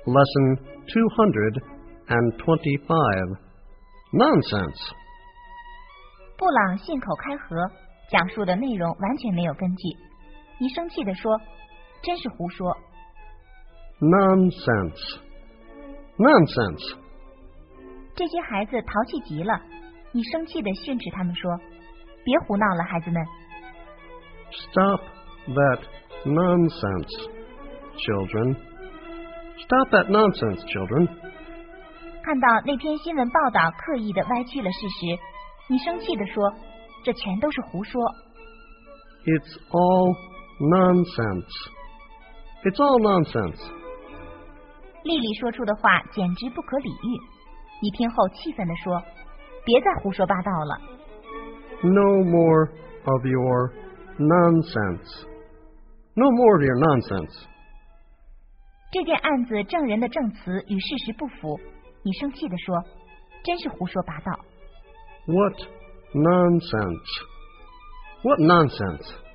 Lesson 225. Nonsense. 布朗信口开河，讲述的内容完全没有根据。你生气地说：“真是胡说。” Nonsense. Nonsense. 这些孩子淘气极了，你生气地训斥他们说：“别胡闹了，孩子们。” Stop that nonsense, children. Stop that nonsense, children. 看到那篇新闻报道刻意的歪曲了事实，你生气地说：“这全都是胡说。” It's all nonsense. It's all nonsense. 丽丽说出的话简直不可理喻，你听后气愤地说：“别再胡说八道了。” No more of your nonsense. No more of your nonsense. 这件案子证人的证词与事实不符，你生气地说：“真是胡说八道。” What nonsense? What nonsense?